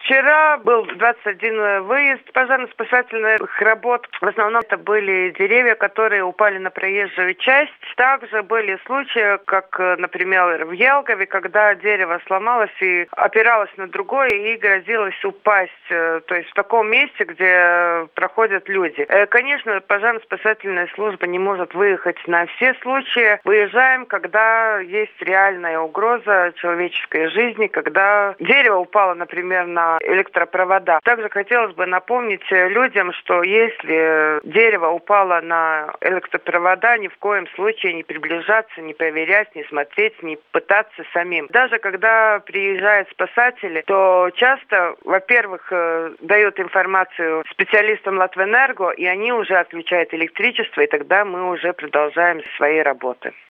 Вчера был 21 выезд пожарно-спасательных работ. В основном это были деревья, которые упали на проезжую часть. Также были случаи, как, например, в Елгове, когда дерево сломалось и опиралось на другое и грозилось упасть. То есть в таком месте, где проходят люди. Конечно, пожарно-спасательная служба не может выехать на все случаи. Выезжаем, когда есть реальная угроза человеческой жизни, когда дерево упало, например, на электропровода. Также хотелось бы напомнить людям, что если дерево упало на электропровода, ни в коем случае не приближаться, не проверять, не смотреть, не пытаться самим. Даже когда приезжают спасатели, то часто, во-первых, дают информацию специалистам Латвэнерго, и они уже отключают электричество, и тогда мы уже продолжаем свои работы.